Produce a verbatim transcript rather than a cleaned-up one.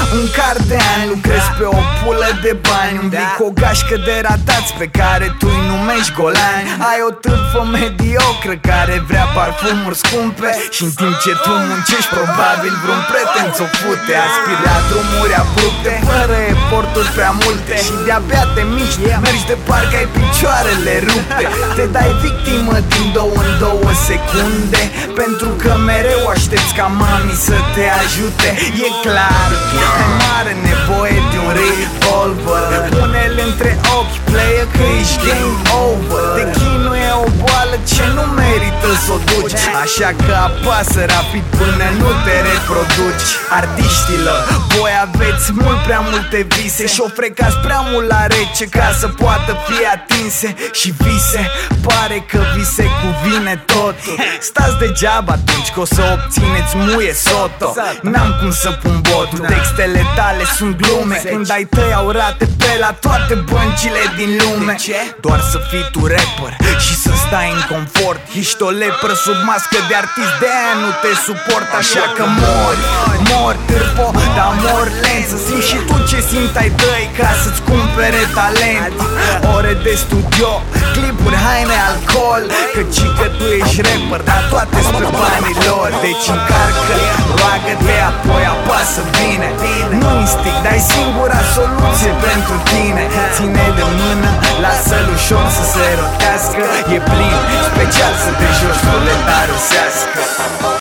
Un card de ani, lucrez pe o pulă de bani. Umbli cu o gașcă de ratați pe care tu îi numești golani. Ai o târfă mediocră care vrea parfumuri scumpe și în timp ce tu muncești probabil vreun prieten ți-o fute. Aspiri la drumuri abrupte, fără eforturi prea multe și de-abia te miști, mergi de parcă ai picioarele rupte. Te dai victimă din două în două secunde, pentru că mereu aștepți ca mami să te ajute. E clar, ai mare nevoie de un revolver. Pune-l între ochi, player, că ești game over. Te chinuie o boală ce nu merită să o duci, așa că apasă rapid până nu te reproduci. Artiștilor, voi aveți mult prea multe vise și o frecați prea mult la rece ca să poată fi atinse. Și vise, pare că vi se cuvine totul. Stați degeaba atunci că o să obțineți muie soto. N-am cum să pun botul, textele tale sunt glume. Când ai tăi au rate pe la toate băncile din lume. Doar să fii tu rapper și să stai în confort. Ești o lepră sub mască de artist, de-aia nu te suport. Așa că mori, mori târfo, dar mor lent. Să simți și tu ce simt ai tăi ca să-ți cumpere talent. Ore de studio, clipuri, haine, alcool, căci că tu ești rapper, dar toate spre banii lor. Deci încarcă, roagă-te, apoi apasă bine. Nu instinct, dai singura soluție pentru tine. Ține de mână, lasă-l ușor să se rotească. E plin, special să te joci proletarusească.